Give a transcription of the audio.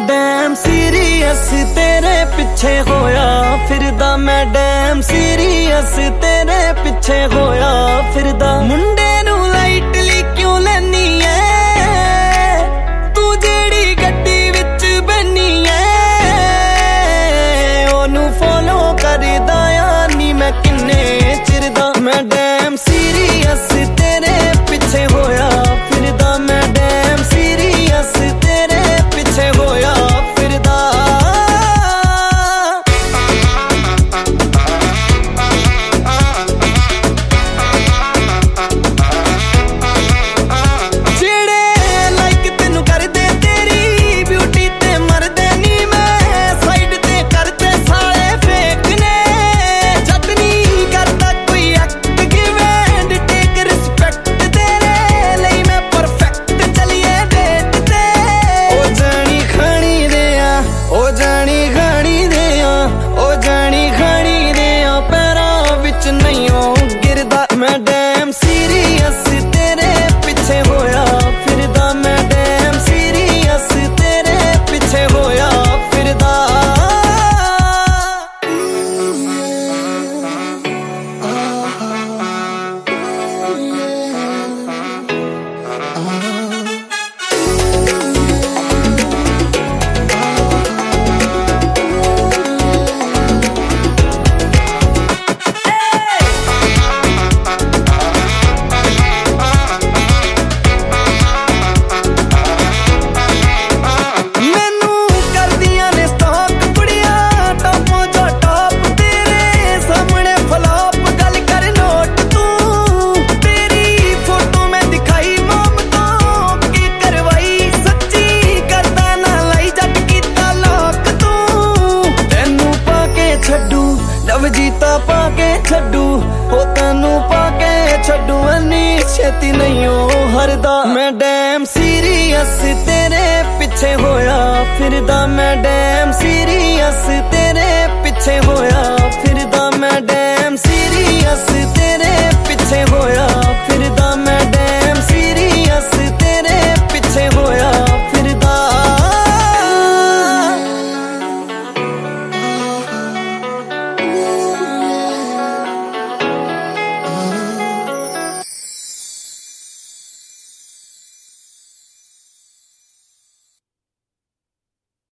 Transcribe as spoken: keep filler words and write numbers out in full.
Dam serious तेरे पिछे होया फिरदा, मैं डैम सीरियस तेरे पिछे होया फिरदा। मुंडे नू लाइटली क्यों लैनी है तू जेड़ी गड्डी विच बनी है, ओनू फॉलो करदा यानी मैं किन्ने चिर दा। मैं डैम सीरियस तेरे पिछे होया फिरदा, मैं डैम सीरियस तेरे पिछे होया फिरदा। जेड़े लाइक तेनू करदे तेरी ब्यूटी ते मरदे नी मैं, साइड ते करदे सारे फेक ने। जद नी करदा कोई act give and take respect, तेरे ਲਈ मैं परफेक्ट चलिए डेट ते। ओ जानी खानी दे आ, ओ जानी खानी दे आ, ओ जानी खानी दे आ, पैरां विच नहीं ओ गिरदा। मैं डैम सीरियस तेरे पिछे होया फिरदा, मैं डैम सीरियस तेरे पिछे होया फिरदा। मैनू करदियां ने स्टॉक कुड़ियां टॉपों जो टॉप, तेरे सामने फ्लॉप गल कर नोट तू। तेरी फोटो मैं दिखाई मोम तो की करवाई, सच्ची करदा ना लाई जट कीता लॉक तू। तैनू पाके छड्डू लव जीता पाके छड्डू, हो तैनू पाके छड्डू अन्नी छेती नहीं ओ हरदा। मैं डैम सीरियस तेरे पिछे होया फिरदा, मैं डैम सीरियस